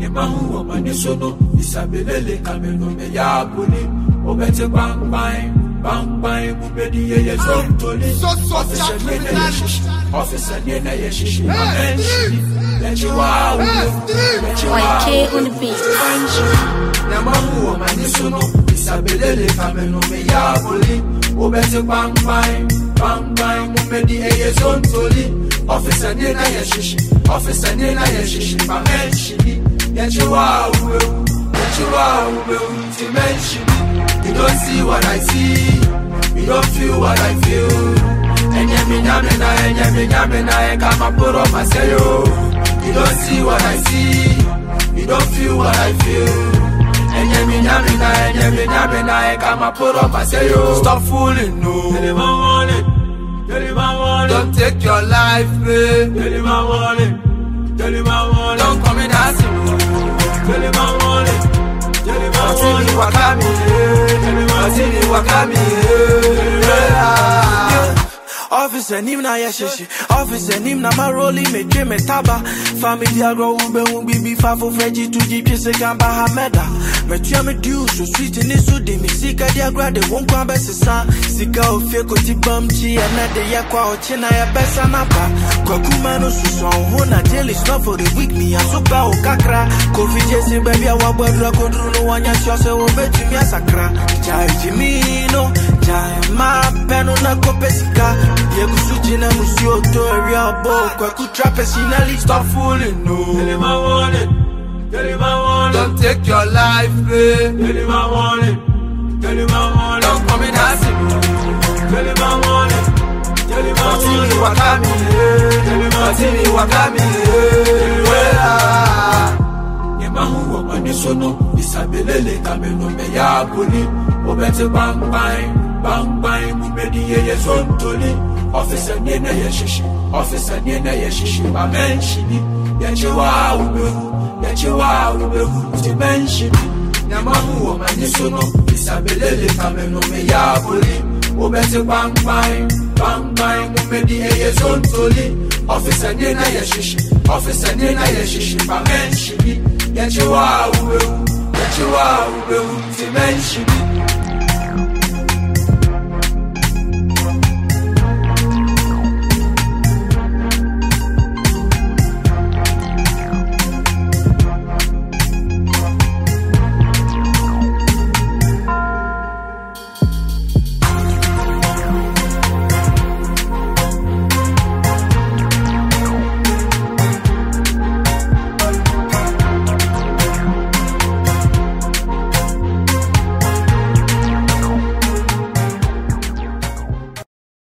Yemahu Omanisono, Isabelle Camino Meyabuli, Obete Bang Bang, Bang Bang, Mubedi Yazon Toli, Officer Nena Yashishi, let you out, let you out, on the beat. Yemahu Omanisono, Isabelle Camino Meyabuli, Obete Bang Bang, Bang Bang, Mubedi Yazon Toli, Officer Nena Yashishi, Officer Nena Yashishi, Bamenshi. Yet you are, dimension. You don't see what I see, you don't feel what I feel. And I come and put up my sail. You don't see what I see, you don't feel what I feel. And I come and put up my sail. Stop fooling, no. Don't take your life, babe. Don't come in dancing. Tell him I want it. Tell him I want it. Officer nim na yeshishi, officer nim na maroli me dream taba. Family agro ube be fafo freji to deep se kamba hameda. Me tia me do so sweet in this de me sika dia grade won kwa besesa. Sika ofie ko ti bamchi na de yakwa ochina ya besa na ba. Kwa kuma no suso ho na jail is not for the weak me asopa o kakra. Kofi jesi baby a wabodra kodru no wanya shose wo betumi asakra. Chai jimi no, chai ma peno na kopesika. Yegusuchina musio to area bo kwa kutrapesinali. Stop fooling, no. Tell him I want it. Tell him I want it. Don't take your life, babe. Tell him I want it. Tell him I want it. Don't come in dancing. Tell him I want it. Tell him I want it. Tell him Wakami. Yemahu Omanisono, Isabelle Camino Meyabuli, Obete Bang Bang. Bang bang, mubedi yazon toli. Officer Nena Yashishi, Officer Nena Yashishi, Bamenshi. Yachiwa ubehu, dimension. Yamahu Omanisono, Isabelle Camino Meyabuli, Obete Bang Bang, Bang Bang, mubedi yazon toli. Officer Nena Yashishi, Officer Nena Yashishi, Bamenshi. Yachiwa ubehu, dimension.